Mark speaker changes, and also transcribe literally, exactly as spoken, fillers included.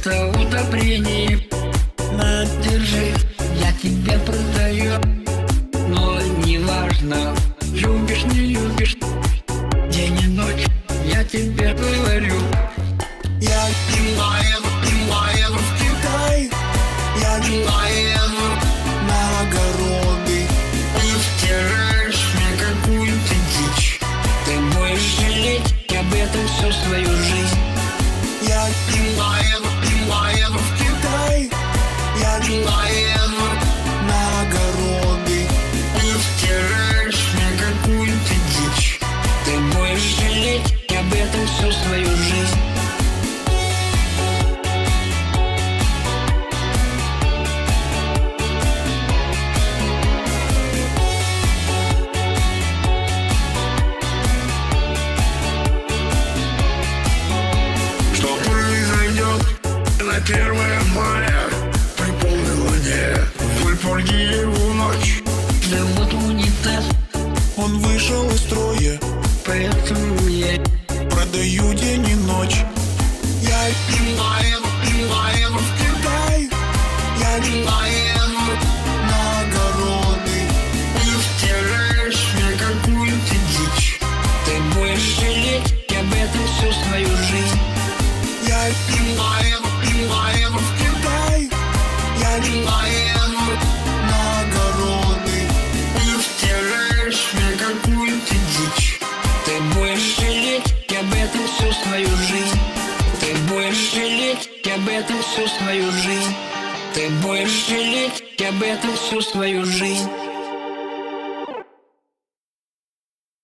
Speaker 1: это удобрение. На, держи, я тебе продаю. Но не важно, любишь, не любишь, день и ночь я тебе говорю.
Speaker 2: Я поеду, поеду в Китай, я поеду на огороды.
Speaker 1: И втираешь мне какую-то дичь. Ты будешь жалеть об этом всю свою жизнь.
Speaker 2: Я поеду, поеду в Китай, я поеду на огороды.
Speaker 1: И втираешь мне какую-то дичь. Ты будешь жалеть об этом всю свою жизнь.
Speaker 2: Что произойдет на первое мая при полной луне, в Альпургиеву ночь?
Speaker 1: Да вот унитаз,
Speaker 2: Он вышел из строя,
Speaker 1: поэтому я
Speaker 2: продаю день и ночь. Я поеду, поеду в Китай, я поеду на огороды.
Speaker 1: и втираешь мне какую-то дичь. Ты будешь жалеть об этом всю свою жизнь.
Speaker 2: Я поеду, поеду в Китай, я поеду на огороды.
Speaker 1: И втираешь мне какую-то дичь. Ты будешь жалеть об этом всю свою жизнь. Ты будешь жалеть об этом всю свою жизнь. Ты будешь жалеть об этом всю свою жизнь.